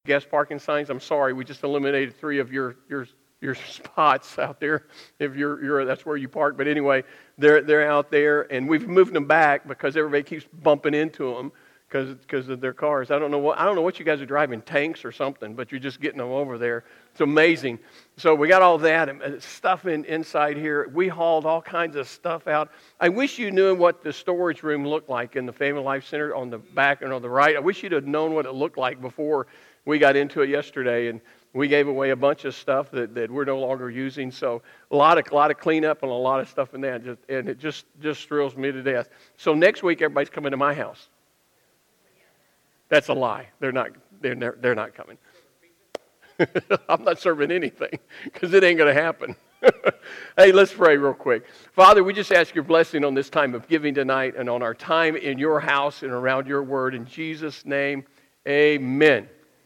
guest parking signs. I'm sorry, we just eliminated 3 of your spots out there. If you're that's where you park. But anyway, they're out there, and we've moved them back because everybody keeps bumping into them because of their cars. I don't know what you guys are driving, tanks or something, but you're just getting them over there. It's amazing. So we got all that and stuff inside here. We hauled all kinds of stuff out. I wish you knew what the storage room looked like in the Family Life Center on the back and on the right. I wish you'd have known what it looked like before we got into it yesterday, and we gave away a bunch of stuff that we're no longer using. So a lot of cleanup and a lot of stuff in that, and it just thrills me to death. So next week everybody's coming to my house. That's a lie. They're not coming. I'm not serving anything because it ain't going to happen. Hey, let's pray real quick. Father, we just ask your blessing on this time of giving tonight and on our time in your house and around your word. In Jesus' name, amen.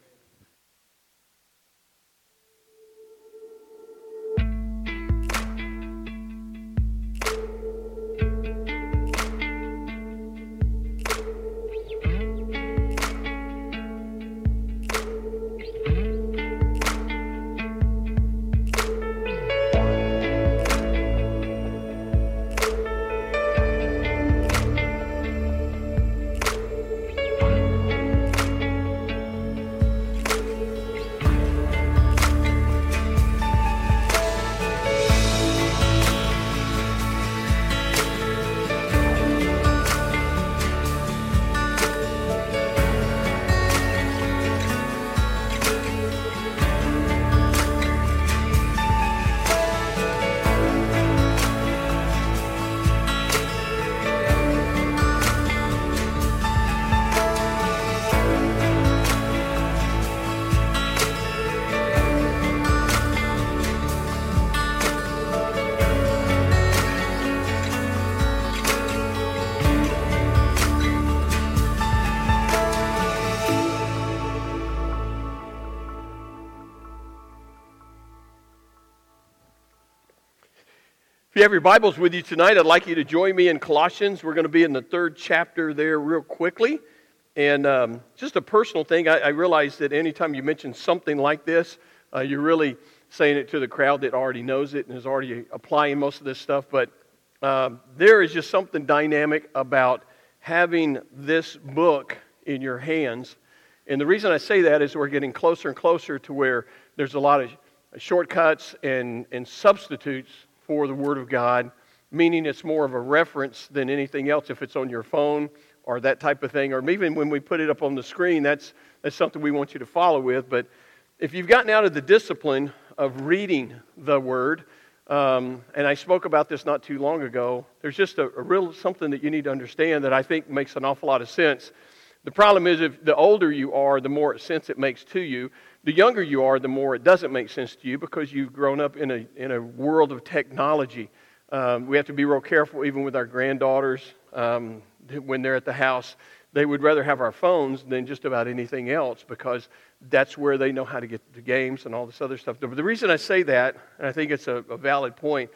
If you have your Bibles with you tonight, I'd like you to join me in Colossians. We're going to be in the 3rd chapter there real quickly. And just a personal thing, I realize that anytime you mention something like this, you're really saying it to the crowd that already knows it and is already applying most of this stuff. But there is just something dynamic about having this book in your hands. And the reason I say that is we're getting closer and closer to where there's a lot of shortcuts and substitutes for the Word of God, meaning it's more of a reference than anything else if it's on your phone or that type of thing, or even when we put it up on the screen, that's something we want you to follow with. But if you've gotten out of the discipline of reading the Word, and I spoke about this not too long ago, there's just a real something that you need to understand that I think makes an awful lot of sense. The problem is if the older you are, the more sense it makes to you. The younger you are, the more it doesn't make sense to you because you've grown up in a world of technology. We have to be real careful even with our granddaughters when they're at the house. They would rather have our phones than just about anything else because that's where they know how to get the games and all this other stuff. But the reason I say that, and I think it's a valid point,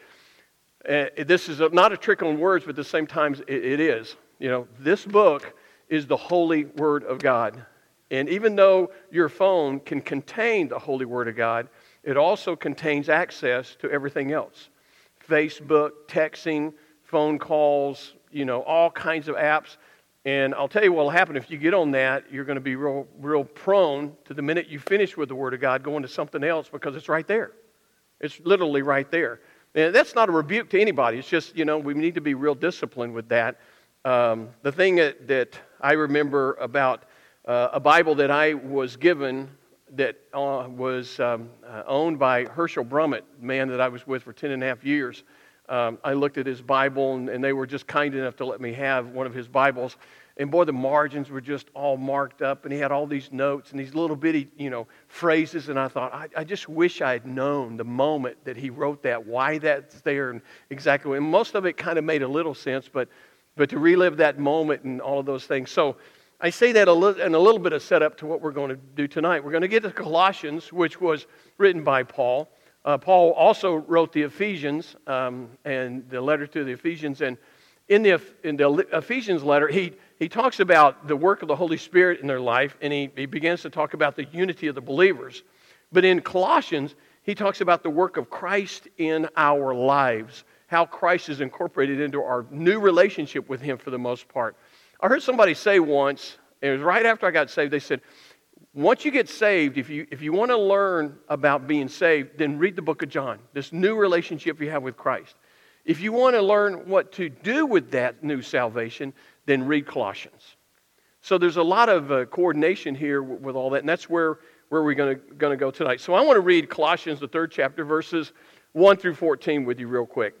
this is not a trick on words, but at the same time it is. You know, this book is the holy Word of God. And even though your phone can contain the holy Word of God, it also contains access to everything else. Facebook, texting, phone calls, all kinds of apps. And I'll tell you what will happen if you get on that, you're going to be real prone to the minute you finish with the Word of God going to something else because it's right there. It's literally right there. And that's not a rebuke to anybody. It's just, we need to be real disciplined with that. The thing that I remember about a Bible that I was given that was owned by Herschel Brummett, the man that I was with for 10 and a half years. I looked at his Bible, and they were just kind enough to let me have one of his Bibles. And boy, the margins were just all marked up, and he had all these notes and these little bitty, phrases. And I thought, I just wish I had known the moment that he wrote that, why that's there, and exactly. And most of it kind of made a little sense, but to relive that moment and all of those things. So I say that in a little bit of setup to what we're going to do tonight. We're going to get to Colossians, which was written by Paul. Paul also wrote the Ephesians and the letter to the Ephesians. And in the Ephesians letter, he talks about the work of the Holy Spirit in their life, and he begins to talk about the unity of the believers. But in Colossians, he talks about the work of Christ in our lives, how Christ is incorporated into our new relationship with Him for the most part. I heard somebody say once, and it was right after I got saved, they said, once you get saved, if you want to learn about being saved, then read the book of John, this new relationship you have with Christ. If you want to learn what to do with that new salvation, then read Colossians. So there's a lot of coordination here with all that, and that's where we're going to go tonight. So I want to read Colossians, the 3rd chapter, verses 1 through 14 with you real quick.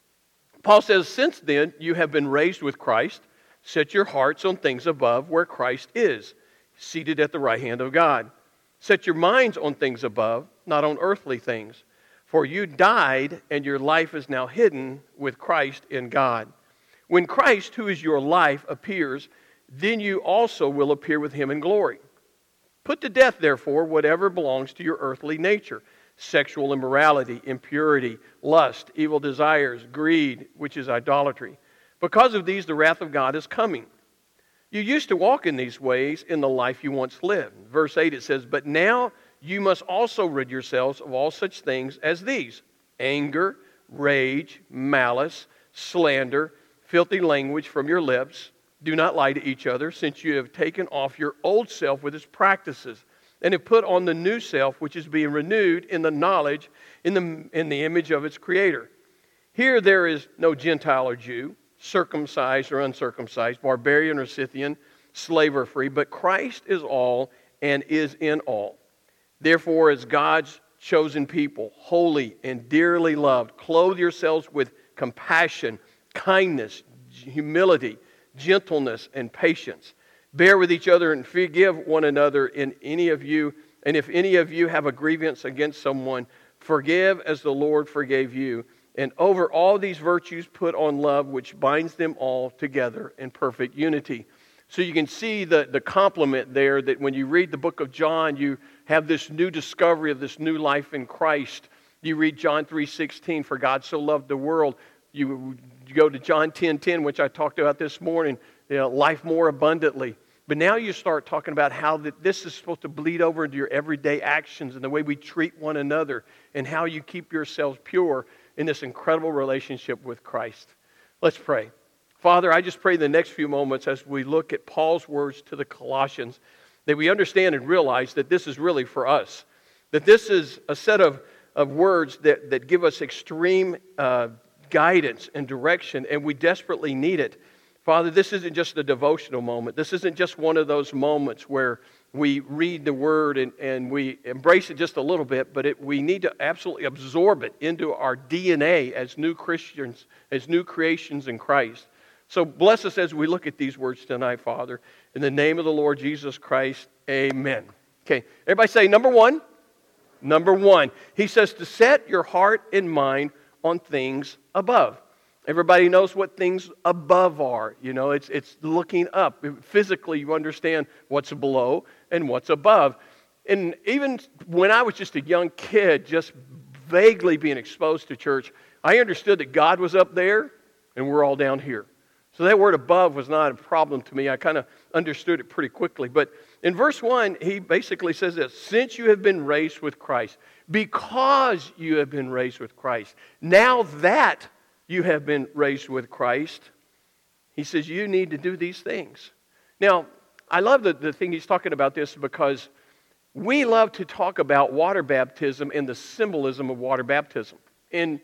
Paul says, "Since then you have been raised with Christ, set your hearts on things above where Christ is, seated at the right hand of God. Set your minds on things above, not on earthly things. For you died, and your life is now hidden with Christ in God. When Christ, who is your life, appears, then you also will appear with Him in glory. Put to death, therefore, whatever belongs to your earthly nature: sexual immorality, impurity, lust, evil desires, greed, which is idolatry. Because of these, the wrath of God is coming. You used to walk in these ways in the life you once lived." Verse 8 it says, "But now you must also rid yourselves of all such things as these: anger, rage, malice, slander, filthy language from your lips. Do not lie to each other, since you have taken off your old self with its practices, and have put on the new self, which is being renewed in the knowledge, in the image of its Creator. Here there is no Gentile or Jew, circumcised or uncircumcised, barbarian or Scythian, slave or free, but Christ is all and is in all. Therefore, as God's chosen people, holy and dearly loved, clothe yourselves with compassion, kindness, humility, gentleness, and patience. Bear with each other and forgive one another and if any of you have a grievance against someone, forgive as the Lord forgave you. And over all these virtues put on love, which binds them all together in perfect unity." So you can see the complement there, that when you read the book of John, you have this new discovery of this new life in Christ. You read John 3:16, "For God so loved the world." You go to John 10:10, which I talked about this morning, life more abundantly. But now you start talking about how this is supposed to bleed over into your everyday actions and the way we treat one another and how you keep yourselves pure in this incredible relationship with Christ. Let's pray. Father, I just pray the next few moments as we look at Paul's words to the Colossians, that we understand and realize that this is really for us. That this is a set of words that give us extreme guidance and direction, and we desperately need it. Father, this isn't just a devotional moment. This isn't just one of those moments where we read the Word and we embrace it just a little bit, but we need to absolutely absorb it into our DNA as new Christians, as new creations in Christ. So bless us as we look at these words tonight, Father. In the name of the Lord Jesus Christ, amen. Okay, everybody say number one. Number one. He says to set your heart and mind on things above. Everybody knows what things above are. You know, it's looking up. Physically, you understand what's below and what's above. And even when I was just a young kid, just vaguely being exposed to church, I understood that God was up there and we're all down here. So that word above was not a problem to me. I kind of understood it pretty quickly. But in verse 1, he basically says this: since you have been raised with Christ, because you have been raised with Christ, now that you have been raised with Christ, he says you need to do these things. Now, I love the thing he's talking about this because we love to talk about water baptism and the symbolism of water baptism. In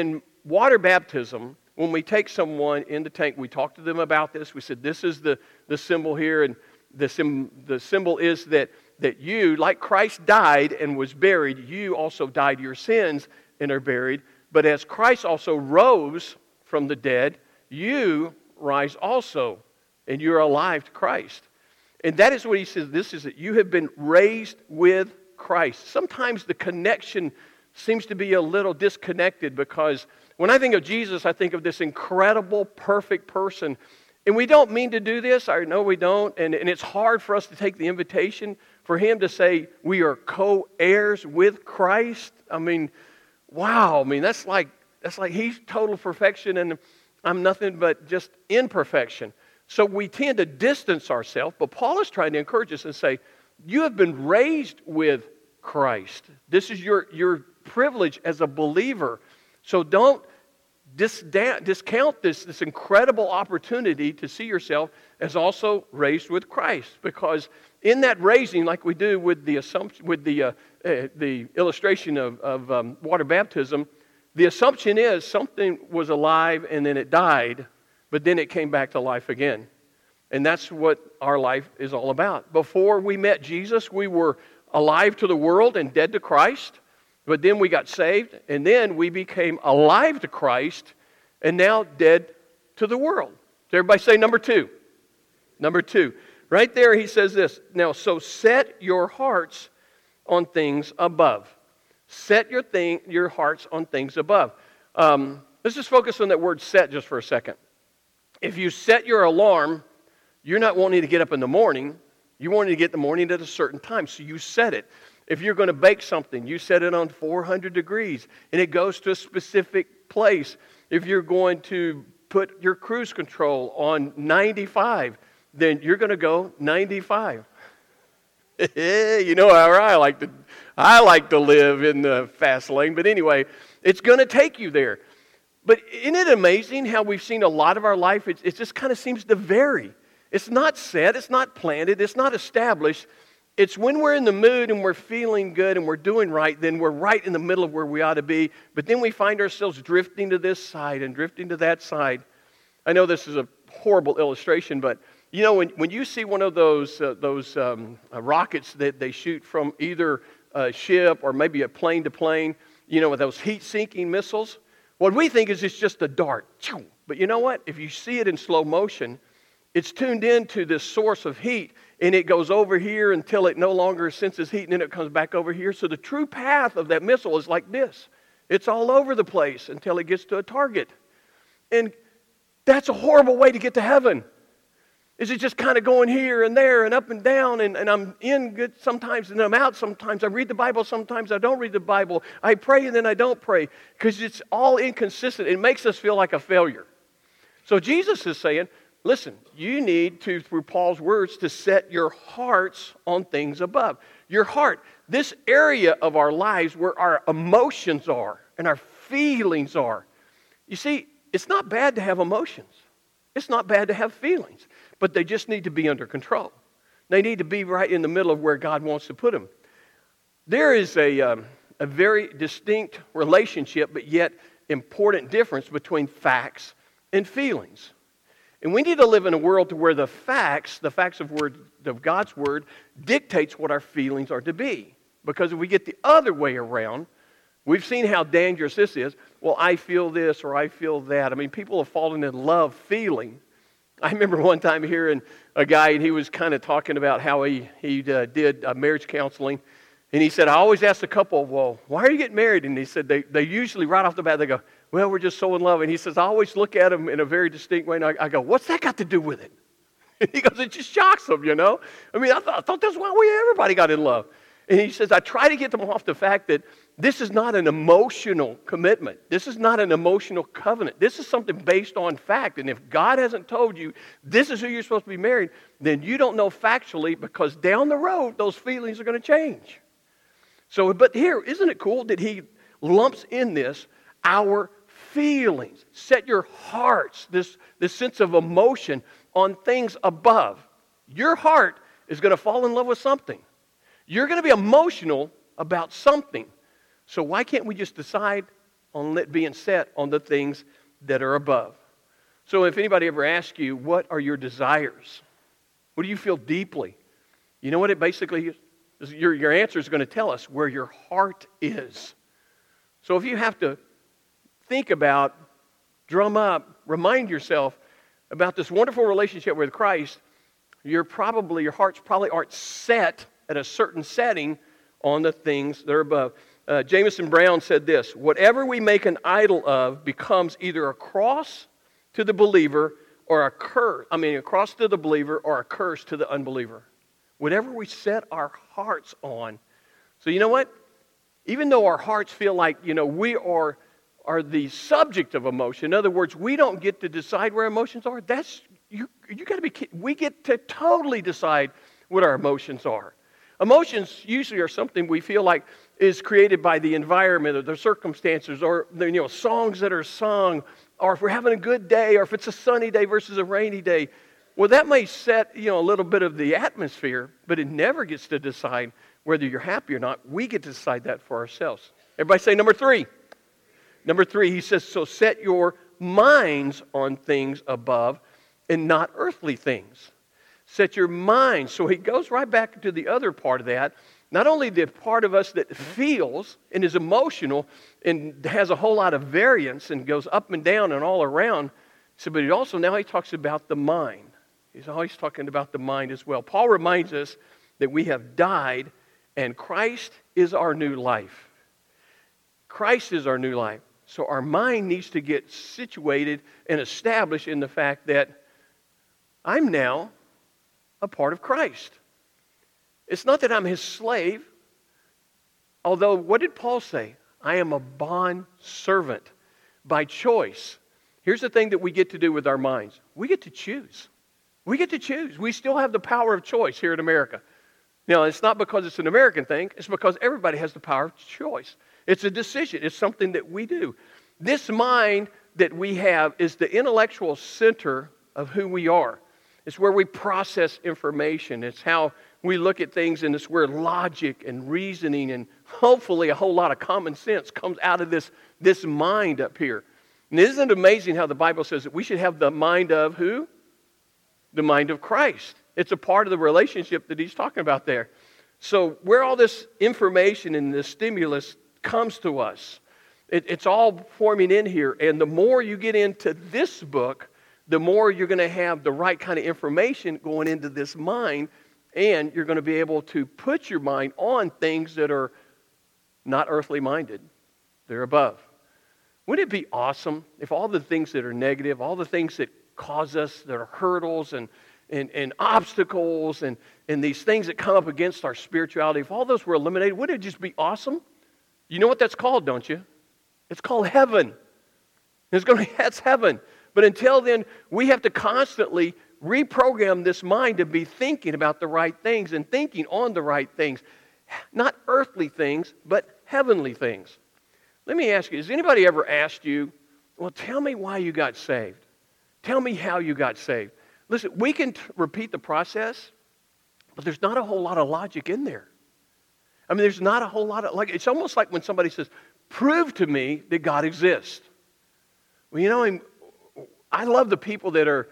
water baptism, when we take someone in the tank, we talk to them about this. We said, this is the symbol here, and the symbol is that you, like Christ died and was buried, you also died to your sins and are buried. But as Christ also rose from the dead, you rise also, and you're alive to Christ. And that is what he says. This is that you have been raised with Christ. Sometimes the connection seems to be a little disconnected, because when I think of Jesus, I think of this incredible, perfect person. And we don't mean to do this. I know we don't. And it's hard for us to take the invitation for him to say we are co-heirs with Christ. I mean, wow. I mean, that's like he's total perfection I'm nothing but just imperfection. So we tend to distance ourselves, but Paul is trying to encourage us and say, you have been raised with Christ. This is your privilege as a believer. So don't discount this incredible opportunity to see yourself as also raised with Christ. Because in that raising, like we do with the assumption, with the illustration of water baptism, the assumption is something was alive and then it died, but then it came back to life again. And that's what our life is all about. Before we met Jesus, we were alive to the world and dead to Christ. But then we got saved, and then we became alive to Christ, and now dead to the world. So everybody say number two. Number two. Right there he says this. Now, so set your hearts on things above. Set your hearts on things above. Let's just focus on that word set just for a second. If you set your alarm, you're not wanting to get up in the morning. You wanting to get in the morning at a certain time, so you set it. If you're going to bake something, you set it on 400 degrees, and it goes to a specific place. If you're going to put your cruise control on 95, then you're going to go 95. You know how I like to live in the fast lane, but anyway, it's going to take you there. But isn't it amazing how we've seen a lot of our life, it just kind of seems to vary. It's not set, it's not planted, it's not established. It's when we're in the mood and we're feeling good and we're doing right, then we're right in the middle of where we ought to be. But then we find ourselves drifting to this side and drifting to that side. I know this is a horrible illustration, but you know, when you see one of those rockets that they shoot from either a ship or maybe a plane to plane, you know, with those heat-sinking missiles, what we think is it's just a dart. But you know what? If you see it in slow motion, it's tuned into this source of heat, and it goes over here until it no longer senses heat, and then it comes back over here. So the true path of that missile is like this. It's all over the place until it gets to a target. And that's a horrible way to get to heaven. Is it just kind of going here and there and up and down, and I'm in good sometimes, and I'm out sometimes. I read the Bible sometimes, I don't read the Bible. I pray and then I don't pray, because it's all inconsistent. It makes us feel like a failure. So Jesus is saying, listen, you need to, through Paul's words, to set your hearts on things above. Your heart, this area of our lives where our emotions are and our feelings are. You see, it's not bad to have emotions. It's not bad to have feelings, but they just need to be under control. They need to be right in the middle of where God wants to put them. There is a very distinct relationship, but yet important difference between facts and feelings. And we need to live in a world to where the facts of God's Word dictates what our feelings are to be. Because if we get the other way around, we've seen how dangerous this is. Well, I feel this or I feel that. I mean, people have fallen in love feeling. I remember one time hearing a guy, and he was kind of talking about how he did marriage counseling. And he said, I always ask the couple, well, why are you getting married? And he said, they usually right off the bat, they go, well, we're just so in love. And he says, I always look at them in a very distinct way, and I go, what's that got to do with it? And he goes, it just shocks them, you know. I mean, I thought that's why everybody got in love. And he says, I try to get them off the fact that this is not an emotional commitment. This is not an emotional covenant. This is something based on fact. And if God hasn't told you this is who you're supposed to be married, then you don't know factually, because down the road, those feelings are going to change. So, but here, isn't it cool that he lumps in this our feelings? Set your hearts, this sense of emotion, on things above. Your heart is going to fall in love with something. You're going to be emotional about something. So why can't we just decide on it being set on the things that are above? So if anybody ever asks you, what are your desires? What do you feel deeply? You know what it basically is? Your answer is going to tell us where your heart is. So if you have to think about, drum up, remind yourself about this wonderful relationship with Christ, your hearts probably aren't set at a certain setting on the things that are above. Jameson Brown said this: whatever we make an idol of becomes either a cross to the believer or a cross to the believer or a curse to the unbeliever. Whatever we set our hearts on. So you know what? Even though our hearts feel like, we are are the subject of emotion. In other words, we don't get to decide where emotions are. You got to be kidding. We get to totally decide what our emotions are. Emotions usually are something we feel like is created by the environment or the circumstances or the songs that are sung, or if we're having a good day, or if it's a sunny day versus a rainy day. Well, that may set a little bit of the atmosphere, but it never gets to decide whether you're happy or not. We get to decide that for ourselves. Everybody say number 3. Number 3, he says, so set your minds on things above and not earthly things. Set your mind. So he goes right back to the other part of that. Not only the part of us that feels and is emotional and has a whole lot of variance and goes up and down and all around, but he also now he talks about the mind. He's always talking about the mind as well. Paul reminds us that we have died and Christ is our new life. Christ is our new life. So our mind needs to get situated and established in the fact that I'm now a part of Christ. It's not that I'm his slave, although what did Paul say? I am a bond servant by choice. Here's the thing that we get to do with our minds. We get to choose. We get to choose. We still have the power of choice here in America. Now, it's not because it's an American thing. It's because everybody has the power of choice. It's a decision. It's something that we do. This mind that we have is the intellectual center of who we are. It's where we process information. It's how we look at things, and it's where logic and reasoning and hopefully a whole lot of common sense comes out of this mind up here. And isn't it amazing how the Bible says that we should have the mind of who? The mind of Christ. It's a part of the relationship that he's talking about there. So where all this information and this stimulus comes to us, it's all forming in here. And the more you get into this book, the more you're going to have the right kind of information going into this mind, and you're going to be able to put your mind on things that are not earthly minded. They're above. Wouldn't it be awesome if all the things that are negative, all the things that cause us, that are hurdles and obstacles and these things that come up against our spirituality, if all those were eliminated, wouldn't it just be awesome? You know what that's called, don't you? It's called heaven. That's heaven. But until then, we have to constantly reprogram this mind to be thinking about the right things and thinking on the right things. Not earthly things, but heavenly things. Let me ask you, has anybody ever asked you, well, tell me why you got saved? Tell me how you got saved. Listen, we can repeat the process, but there's not a whole lot of logic in there. I mean, there's not a whole lot of, it's almost like when somebody says, prove to me that God exists. Well, I love the people that are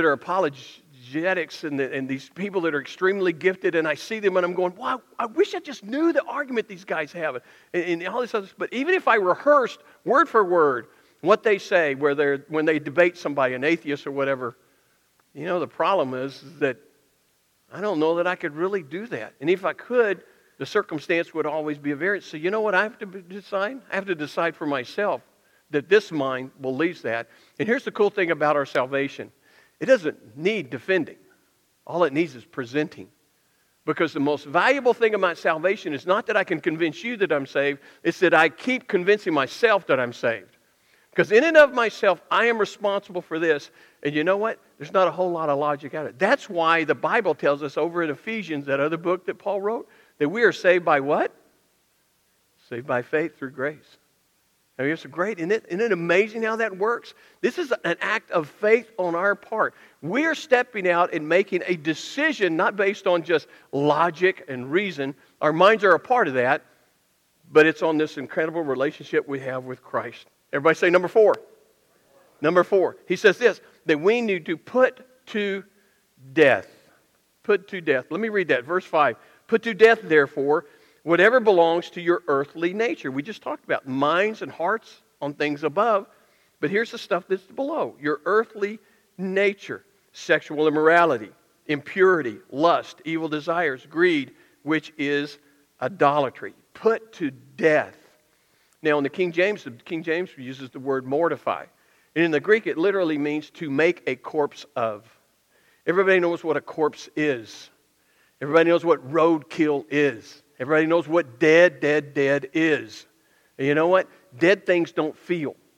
apologetics and these people that are extremely gifted, and I see them and I'm going, wow, I wish I just knew the argument these guys have and all this other stuff. But even if I rehearsed word for word what they say when they debate somebody, an atheist or whatever, the problem is that I don't know that I could really do that. And if I could, the circumstance would always be a variance. So you know what I have to decide? I have to decide for myself that this mind believes that. And here's the cool thing about our salvation. It doesn't need defending. All it needs is presenting. Because the most valuable thing about salvation is not that I can convince you that I'm saved. It's that I keep convincing myself that I'm saved. Because in and of myself, I am responsible for this. And you know what? There's not a whole lot of logic out of it. That's why the Bible tells us over in Ephesians, that other book that Paul wrote, that we are saved by what? Saved by faith through grace. I mean, it's great. Isn't it amazing how that works? This is an act of faith on our part. We're stepping out and making a decision not based on just logic and reason. Our minds are a part of that, but it's on this incredible relationship we have with Christ. Everybody say number 4. Number 4. He says this, that we need to put to death. Put to death. Let me read that. Verse 5. Put to death, therefore, whatever belongs to your earthly nature. We just talked about minds and hearts on things above. But here's the stuff that's below. Your earthly nature. Sexual immorality, impurity, lust, evil desires, greed, which is idolatry. Put to death. Now in the King James uses the word mortify. And in the Greek it literally means to make a corpse of. Everybody knows what a corpse is. Everybody knows what roadkill is. Everybody knows what dead is. And you know what? Dead things don't feel.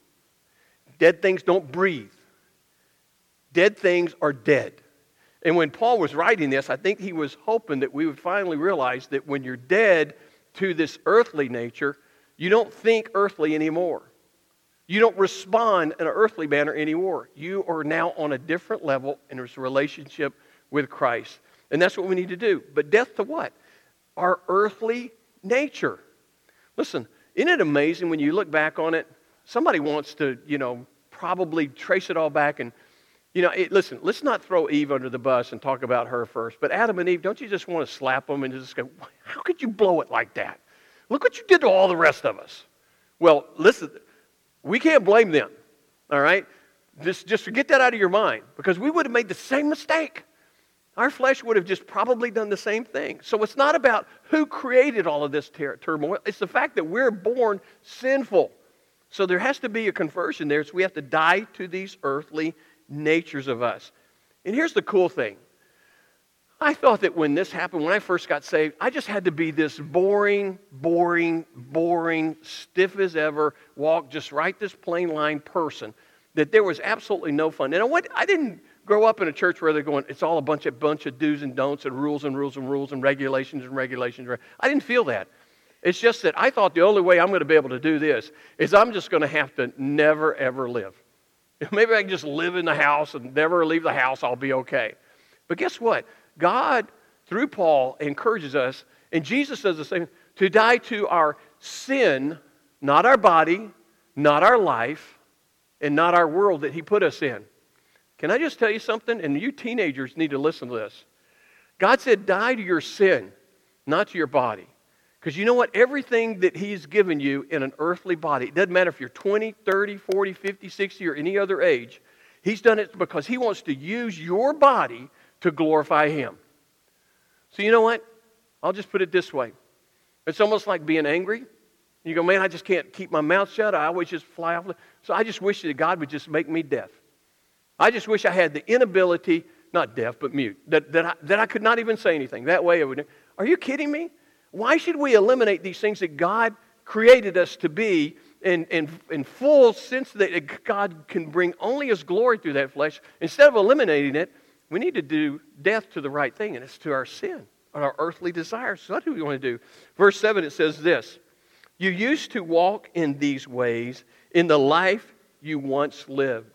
Dead things don't breathe. Dead things are dead. And when Paul was writing this, I think he was hoping that we would finally realize that when you're dead to this earthly nature, you don't think earthly anymore. You don't respond in an earthly manner anymore. You are now on a different level in this relationship with Christ. And that's what we need to do. But death to what? Our earthly nature. Listen, isn't it amazing when you look back on it? Somebody wants to, probably trace it all back and, listen, let's not throw Eve under the bus and talk about her first. But Adam and Eve, don't you just want to slap them and just go, how could you blow it like that? Look what you did to all the rest of us. Well, listen, we can't blame them, all right? Just forget that out of your mind because we would have made the same mistake. Our flesh would have just probably done the same thing. So it's not about who created all of this turmoil. It's the fact that we're born sinful. So there has to be a conversion there. So we have to die to these earthly natures of us. And here's the cool thing. I thought that when this happened, when I first got saved, I just had to be this boring, stiff as ever, walk just right this plain line person, that there was absolutely no fun. And I didn't grow up in a church where they're going, it's all a bunch of do's and don'ts and rules and regulations. I didn't feel that. It's just that I thought the only way I'm going to be able to do this is I'm just going to have to never, ever live. Maybe I can just live in the house and never leave the house, I'll be okay. But guess what? God, through Paul, encourages us, and Jesus does the same, to die to our sin, not our body, not our life, and not our world that He put us in. Can I just tell you something? And you teenagers need to listen to this. God said, die to your sin, not to your body. Because you know what? Everything that He's given you in an earthly body, it doesn't matter if you're 20, 30, 40, 50, 60, or any other age, He's done it because He wants to use your body to glorify Him. So you know what? I'll just put it this way. It's almost like being angry. You go, man, I just can't keep my mouth shut. I always just fly off. So I just wish that God would just make me deaf. I just wish I had the inability, not deaf, but mute, that I could not even say anything. That way I would. Are you kidding me? Why should we eliminate these things that God created us to be in full sense that God can bring only His glory through that flesh? Instead of eliminating it, we need to do death to the right thing, and it's to our sin, our earthly desires. So that's what we want to do. Verse 7, it says this, you used to walk in these ways in the life you once lived.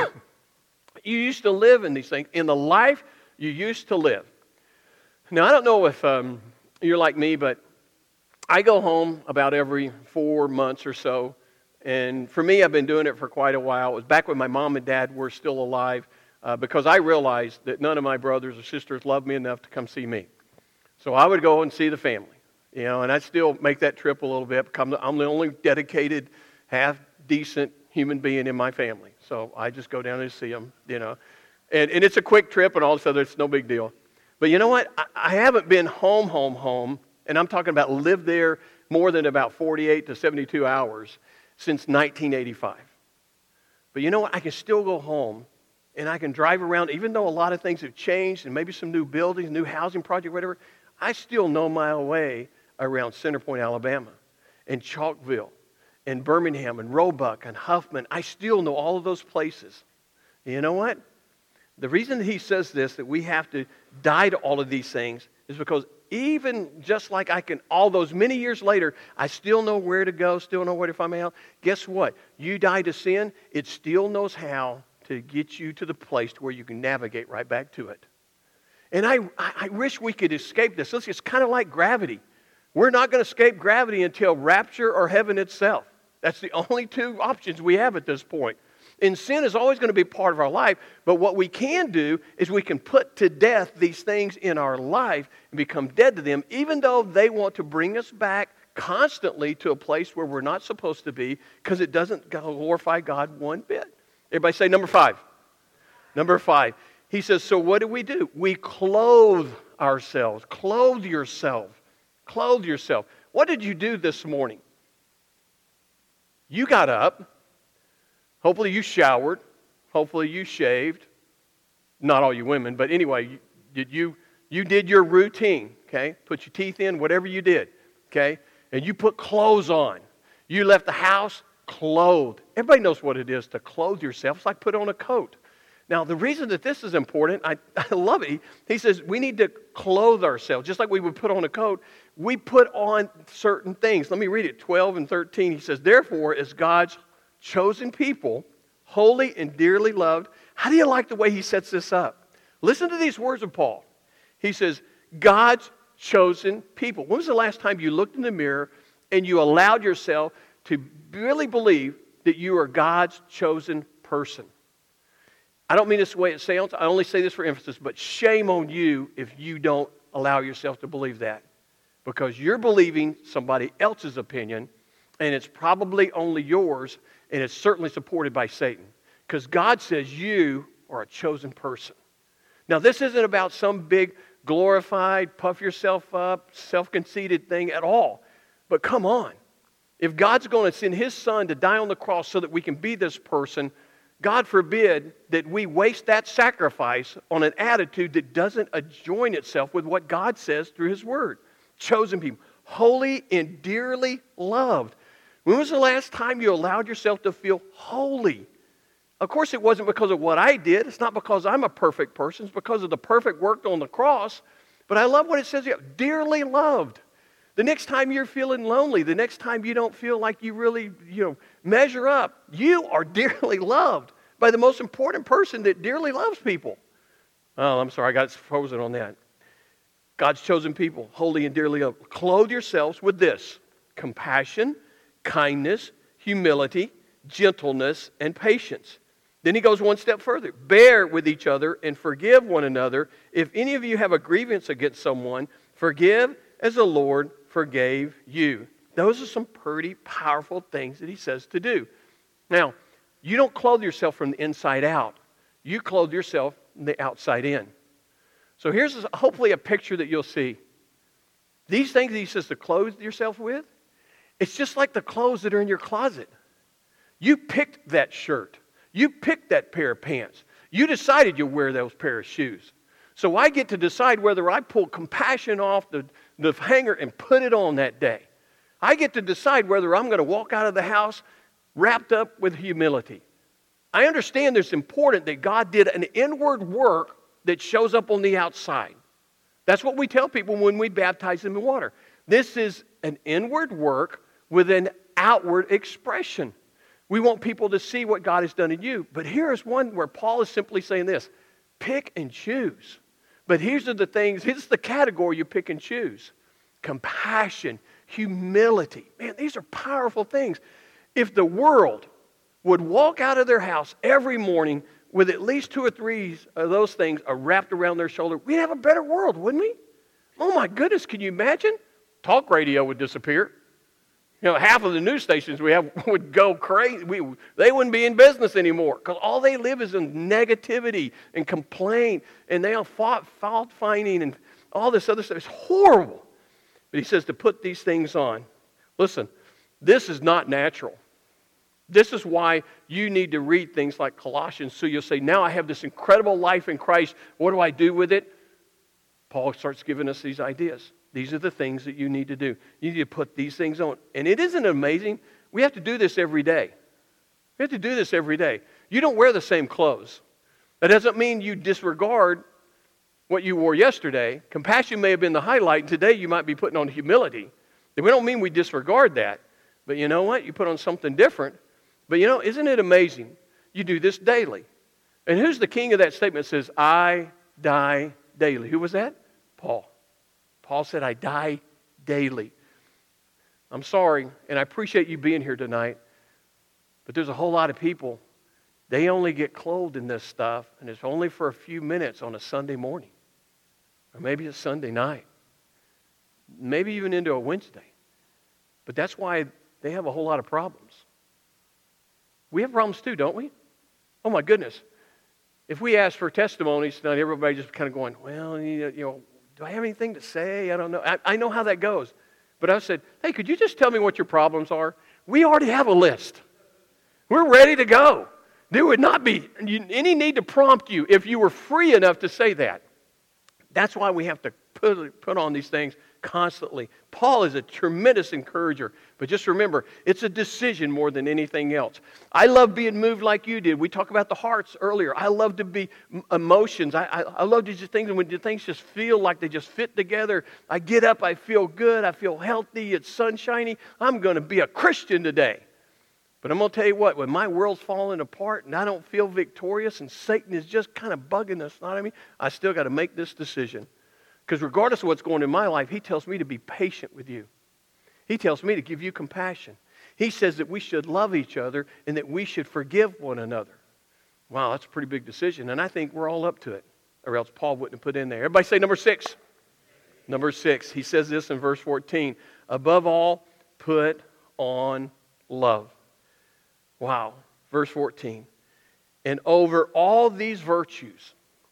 You used to live in these things, in the life you used to live. Now, I don't know if you're like me, but I go home about every 4 months or so, and for me, I've been doing it for quite a while. It was back when my mom and dad were still alive, because I realized that none of my brothers or sisters loved me enough to come see me. So I would go and see the family, and I'd still make that trip a little bit. I'm the only dedicated, half-decent human being in my family. So I just go down and see them, And it's a quick trip, and all of a sudden it's no big deal. But you know what? I haven't been home, and I'm talking about live there more than about 48 to 72 hours since 1985. But you know what? I can still go home, and I can drive around, even though a lot of things have changed, and maybe some new buildings, new housing project, whatever, I still know my way around Center Point, Alabama, and Chalkville, and Birmingham, and Roebuck, and Huffman. I still know all of those places. And you know what? The reason that he says this, that we have to die to all of these things, is because even just like I can, all those many years later, I still know where to go, still know where to find my help. Guess what? You die to sin, it still knows how to get you to the place where you can navigate right back to it. And I wish we could escape this. It's kind of like gravity. We're not going to escape gravity until rapture or heaven itself. That's the only two options we have at this point. And sin is always going to be part of our life, but what we can do is we can put to death these things in our life and become dead to them, even though they want to bring us back constantly to a place where we're not supposed to be, because it doesn't glorify God one bit. Everybody say number 5. Number 5. He says, so what do? We clothe ourselves. Clothe yourself. Clothe yourself. What did you do this morning? You got up. Hopefully you showered. Hopefully you shaved. Not all you women, but anyway, you did your routine, okay? Put your teeth in, whatever you did, okay? And you put clothes on. You left the house clothed. Everybody knows what it is to clothe yourself. It's like put on a coat. Now, the reason that this is important, I love it. He says we need to clothe ourselves. Just like we would put on a coat, we put on certain things. Let me read it, 12 and 13. He says, therefore, as God's chosen people, holy and dearly loved. How do you like the way he sets this up? Listen to these words of Paul. He says, God's chosen people. When was the last time you looked in the mirror and you allowed yourself to really believe that you are God's chosen person? I don't mean this the way it sounds. I only say this for emphasis, but shame on you if you don't allow yourself to believe that. Because you're believing somebody else's opinion, and it's probably only yours, and it's certainly supported by Satan. Because God says you are a chosen person. Now, this isn't about some big glorified, puff yourself up, self-conceited thing at all. But come on. If God's going to send His Son to die on the cross so that we can be this person, God forbid that we waste that sacrifice on an attitude that doesn't adjoin itself with what God says through His Word. Chosen people, holy and dearly loved. When was the last time you allowed yourself to feel holy? Of course, it wasn't because of what I did. It's not because I'm a perfect person. It's because of the perfect work on the cross. But I love what it says here, dearly loved. The next time you're feeling lonely, the next time you don't feel like you really, measure up, you are dearly loved by the most important person that dearly loves people. Oh, I'm sorry, I got frozen on that. God's chosen people, holy and dearly loved. Clothe yourselves with this: compassion, kindness, humility, gentleness, and patience. Then he goes one step further. Bear with each other and forgive one another. If any of you have a grievance against someone, forgive as the Lord forgave you. Those are some pretty powerful things that he says to do. Now, you don't clothe yourself from the inside out. You clothe yourself from the outside in. So here's hopefully a picture that you'll see. These things that he says to clothe yourself with, it's just like the clothes that are in your closet. You picked that shirt. You picked that pair of pants. You decided you'll wear those pair of shoes. So I get to decide whether I pull compassion off the hanger and put it on that day. I get to decide whether I'm going to walk out of the house wrapped up with humility. I understand it's important that God did an inward work that shows up on the outside. That's what we tell people when we baptize them in water. This is an inward work with an outward expression. We want people to see what God has done in you. But here's one where Paul is simply saying this: pick and choose. But here's the things, here's the category you pick and choose. Compassion, humility. Man, these are powerful things. If the world would walk out of their house every morning with at least 2 or 3 of those things wrapped around their shoulder, we'd have a better world, wouldn't we? Oh my goodness, can you imagine? Talk radio would disappear. Half of the news stations we have would go crazy. They wouldn't be in business anymore because all they live is in negativity and complaint, and they are fault finding and all this other stuff. It's horrible. But he says to put these things on. Listen, this is not natural. This is why you need to read things like Colossians, so you'll say, now I have this incredible life in Christ. What do I do with it? Paul starts giving us these ideas. These are the things that you need to do. You need to put these things on. And it isn't amazing? We have to do this every day. We have to do this every day. You don't wear the same clothes. That doesn't mean you disregard what you wore yesterday. Compassion may have been the highlight, and today you might be putting on humility. We don't mean we disregard that. But you know what? You put on something different. But isn't it amazing? You do this daily. And who's the king of that statement that says, I die daily? Who was that? Paul. Paul said, I die daily. I'm sorry, and I appreciate you being here tonight, but there's a whole lot of people, they only get clothed in this stuff, and it's only for a few minutes on a Sunday morning, or maybe a Sunday night, maybe even into a Wednesday. But that's why they have a whole lot of problems. We have problems too, don't we? Oh my goodness. If we ask for testimonies tonight, everybody just kind of going, well, do I have anything to say? I don't know. I know how that goes. But I said, hey, could you just tell me what your problems are? We already have a list. We're ready to go. There would not be any need to prompt you if you were free enough to say that. That's why we have to put on these things constantly. Paul is a tremendous encourager. But just remember, it's a decision more than anything else. I love being moved like you did. We talked about the hearts earlier. I love to be emotions. I love these things when things just feel like they just fit together. I get up, I feel good, I feel healthy, it's sunshiny. I'm going to be a Christian today. But I'm going to tell you what, when my world's falling apart and I don't feel victorious and Satan is just kind of bugging the snot out of me, I still got to make this decision. Because regardless of what's going on in my life, he tells me to be patient with you. He tells me to give you compassion. He says that we should love each other and that we should forgive one another. Wow, that's a pretty big decision. And I think we're all up to it. Or else Paul wouldn't have put in there. Everybody say number 6. Number 6. He says this in verse 14. Above all, put on love. Wow. Verse 14. And over all these virtues,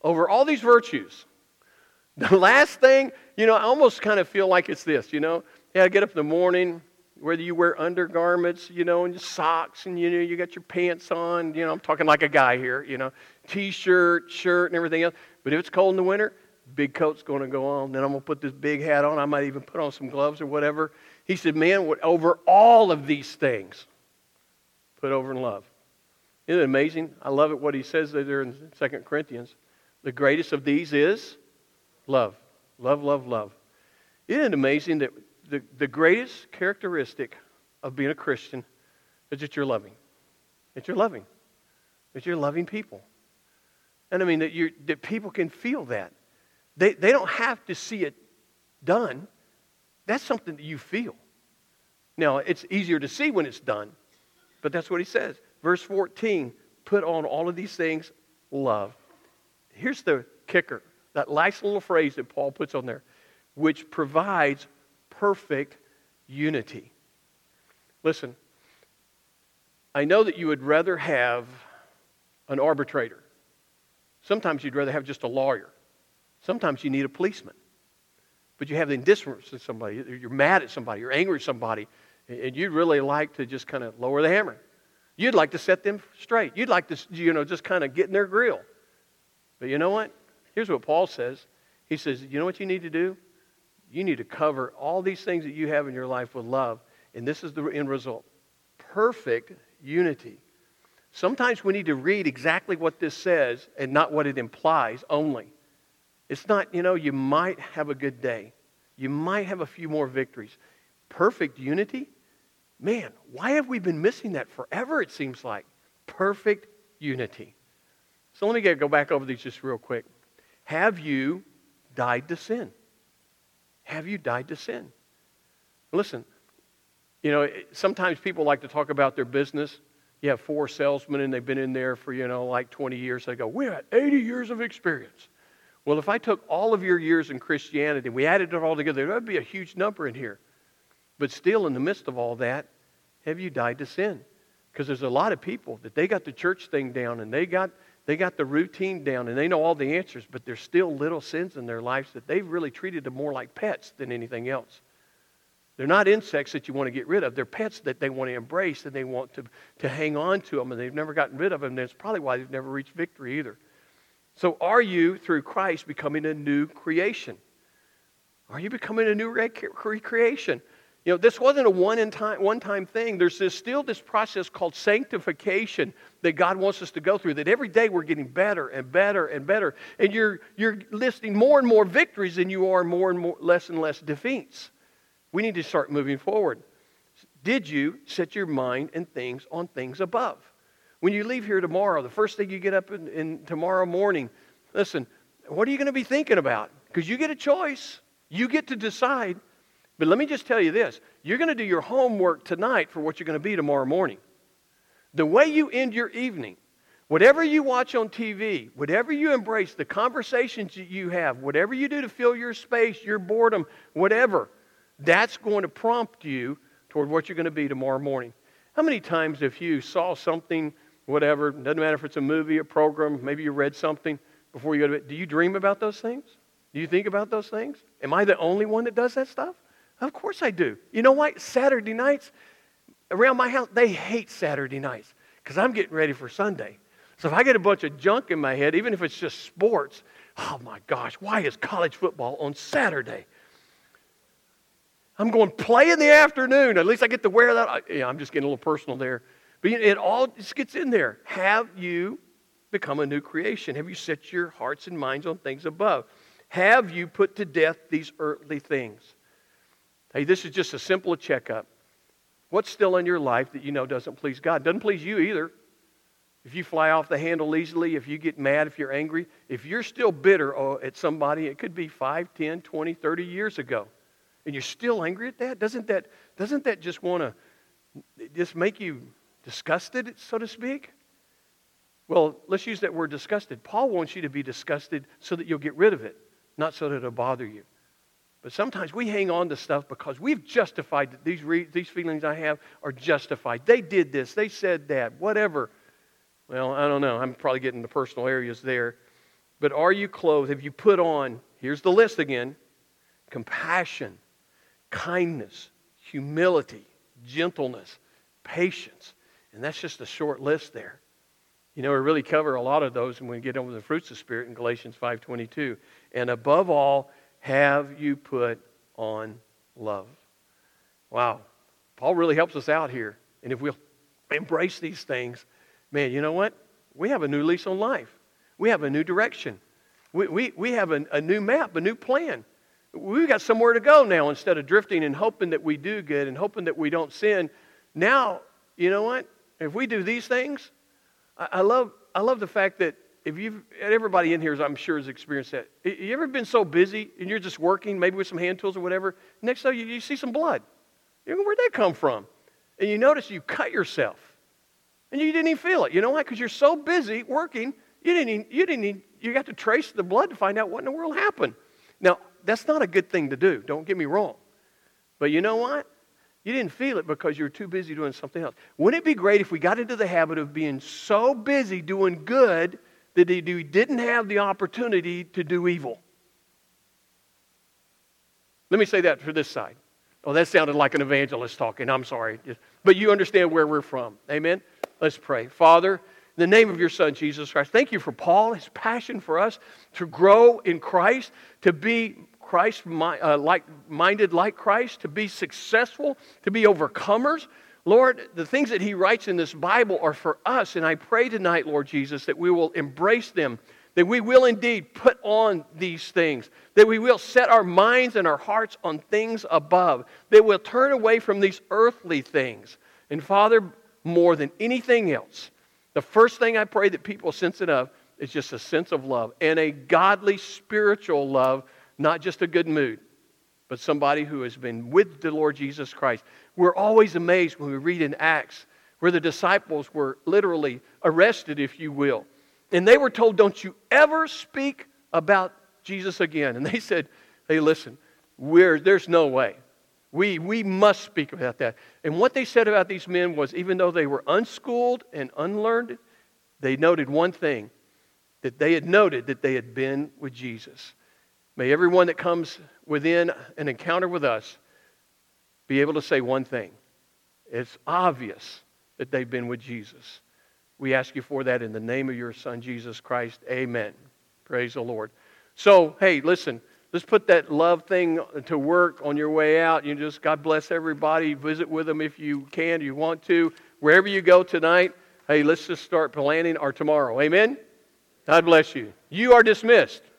the last thing, I almost kind of feel like it's this, Yeah, I get up in the morning, whether you wear undergarments, and your socks, and, you got your pants on, I'm talking like a guy here, T-shirt, shirt, and everything else. But if it's cold in the winter, big coat's going to go on. Then I'm going to put this big hat on. I might even put on some gloves or whatever. He said, man, over all of these things, put over in love. Isn't it amazing? I love it what he says there in 2 Corinthians. The greatest of these is love. Love, love, love. Isn't it amazing that the greatest characteristic of being a Christian is that you're loving? That you're loving. That you're loving people. And I mean that people can feel that. They don't have to see it done. That's something that you feel. Now, it's easier to see when it's done, but that's what he says. Verse 14, put on all of these things, love. Here's the kicker. That last little phrase that Paul puts on there, which provides perfect unity. Listen, I know that you would rather have an arbitrator. Sometimes you'd rather have just a lawyer. Sometimes you need a policeman. But you have the indifference to somebody. You're mad at somebody. You're angry at somebody. And you'd really like to just kind of lower the hammer. You'd like to set them straight. You'd like to, just kind of get in their grill. But you know what? Here's what Paul says. He says, you know what you need to do? You need to cover all these things that you have in your life with love. And this is the end result. Perfect unity. Sometimes we need to read exactly what this says and not what it implies only. It's not, you might have a good day. You might have a few more victories. Perfect unity? Man, why have we been missing that forever, it seems like? Perfect unity. So let me go back over these just real quick. Have you died to sin? Have you died to sin? Listen, sometimes people like to talk about their business. You have 4 salesmen and they've been in there for, like 20 years. They go, we had 80 years of experience. Well, if I took all of your years in Christianity and we added it all together, that would be a huge number in here. But still, in the midst of all that, have you died to sin? Because there's a lot of people that they got the church thing down and they got the routine down and they know all the answers, but there's still little sins in their lives that they've really treated them more like pets than anything else. They're not insects that you want to get rid of. They're pets that they want to embrace and they want to hang on to them, and they've never gotten rid of them. And that's probably why they've never reached victory either. So are you, through Christ, becoming a new creation? Are you becoming a new creation? This wasn't a one-time thing. There's still this process called sanctification that God wants us to go through, that every day we're getting better and better and better. And you're listing more and more victories than you are more and less defeats. We need to start moving forward. Did you set your mind on things above? When you leave here tomorrow, the first thing you get up in tomorrow morning, listen, what are you going to be thinking about? Because you get a choice. You get to decide. But let me just tell you this. You're going to do your homework tonight for what you're going to be tomorrow morning. The way you end your evening, whatever you watch on TV, whatever you embrace, the conversations that you have, whatever you do to fill your space, your boredom, whatever, that's going to prompt you toward what you're going to be tomorrow morning. How many times if you saw something, whatever, doesn't matter if it's a movie, a program, maybe you read something before you go to bed, do you dream about those things? Do you think about those things? Am I the only one that does that stuff? Of course I do. You know what? Saturday nights, around my house, they hate Saturday nights because I'm getting ready for Sunday. So if I get a bunch of junk in my head, even if it's just sports, oh my gosh, why is college football on Saturday? I'm going to play in the afternoon. At least I get to wear that. Yeah, I'm just getting a little personal there. But it all just gets in there. Have you become a new creation? Have you set your hearts and minds on things above? Have you put to death these earthly things? Hey, this is just a simple checkup. What's still in your life that you know doesn't please God? Doesn't please you either. If you fly off the handle easily, if you get mad, if you're angry, if you're still bitter at somebody, it could be 5, 10, 20, 30 years ago, and you're still angry at that, doesn't that just want to just make you disgusted, so to speak? Well, let's use that word disgusted. Paul wants you to be disgusted so that you'll get rid of it, not so that it'll bother you. But sometimes we hang on to stuff because we've justified that these feelings I have are justified. They did this, they said that, whatever. Well, I don't know. I'm probably getting to personal areas there. But are you clothed? Have you put on, here's the list again, compassion, kindness, humility, gentleness, patience. And that's just a short list there. You know, we really cover a lot of those when we get over the fruits of the Spirit in Galatians 5:22. And above all, have you put on love? Wow. Paul really helps us out here. And if we'll embrace these things, man, you know what? We have a new lease on life. We have a new direction. We have a new map, a new plan. We've got somewhere to go now instead of drifting and hoping that we do good and hoping that we don't sin. Now, you know what? If we do these things, I love the fact that everybody in here, I'm sure, has experienced that. You ever been so busy and you're just working, maybe with some hand tools or whatever, next thing you see some blood. You go, where'd that come from? And you notice you cut yourself. And you didn't even feel it. You know why? Because you're so busy working, you got to trace the blood to find out what in the world happened. Now, that's not a good thing to do. Don't get me wrong. But you know what? You didn't feel it because you were too busy doing something else. Wouldn't it be great if we got into the habit of being so busy doing good that we didn't have the opportunity to do evil? Let me say that for this side. Oh, that sounded like an evangelist talking. I'm sorry. But you understand where we're from. Amen? Let's pray. Father, in the name of your Son, Jesus Christ, thank you for Paul, his passion for us to grow in Christ, to be Christ-minded like Christ, to be successful, to be overcomers. Lord, the things that he writes in this Bible are for us, and I pray tonight, Lord Jesus, that we will embrace them, that we will indeed put on these things, that we will set our minds and our hearts on things above, that we'll turn away from these earthly things. And Father, more than anything else, the first thing I pray that people sense it of is just a sense of love, and a godly, spiritual love, not just a good mood, but somebody who has been with the Lord Jesus Christ. We're always amazed when we read in Acts where the disciples were literally arrested, if you will. And they were told, don't you ever speak about Jesus again. And they said, hey, listen, there's no way. We must speak about that. And what they said about these men was, even though they were unschooled and unlearned, they noted one thing, that they had noted that they had been with Jesus. May everyone that comes within an encounter with us be able to say one thing. It's obvious that they've been with Jesus. We ask you for that in the name of your Son, Jesus Christ. Amen. Praise the Lord. So, hey, listen. Let's put that love thing to work on your way out. You just, God bless everybody. Visit with them if you can, you want to. Wherever you go tonight, hey, let's just start planning our tomorrow. Amen? God bless you. You are dismissed.